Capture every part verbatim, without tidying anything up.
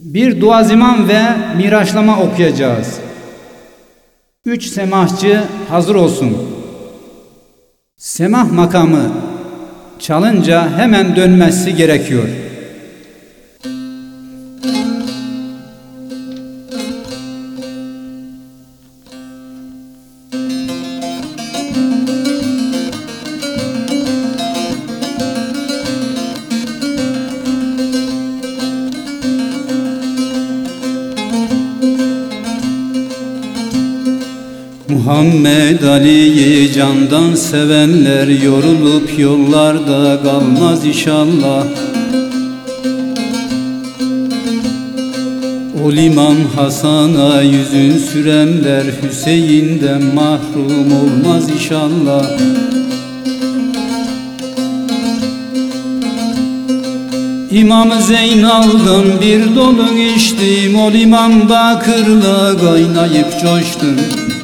Bir duaziman ve miraçlama okuyacağız. Üç semahçı hazır olsun. Semah makamı çalınca hemen dönmesi gerekiyor. Muhammed Ali'yi candan sevenler yorulup yollarda kalmaz inşallah. Ol İmam Hasan'a yüzün sürenler Hüseyin'den mahrum olmaz inşallah. İmam Zeynal'dan bir dolu içtim, ol İmam Bakır'la kaynayıp coştum.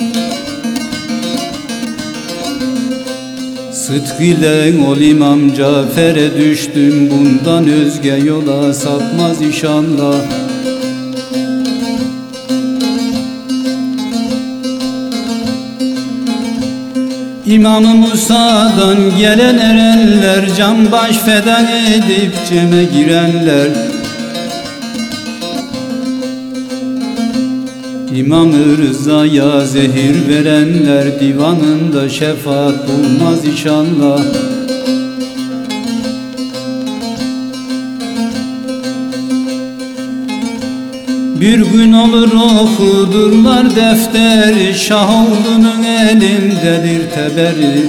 Sıdk ile ol İmam Cafer'e düştüm, bundan özge yola sapmaz inşallah. İmam-ı Musa'dan gelen erenler, can baş feda edip ceme girenler. İmam-ı Rıza'ya zehir verenler, divanında şefaat bulmaz inşallah. Bir gün olur okudurlar defteri, Şahoğlu'nun elindedir teberi.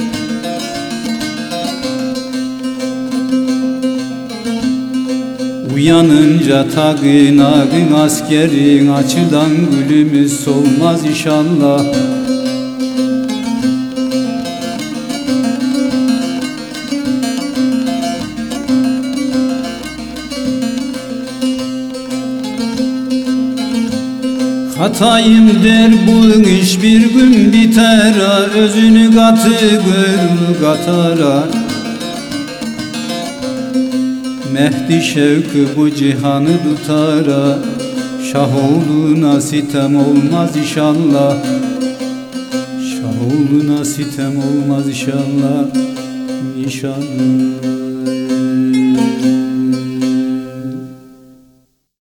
Uyanınca tagın ağın askerin, açılan gülümüz solmaz inşallah. Hatayım der bu iş bir gün biter, özünü katı gönül katara. Mehdi şevkı bu cihanı tutara, Şahoğlu'na sitem olmaz inşallah. Şahoğlu'na sitem olmaz inşallah, inşallah.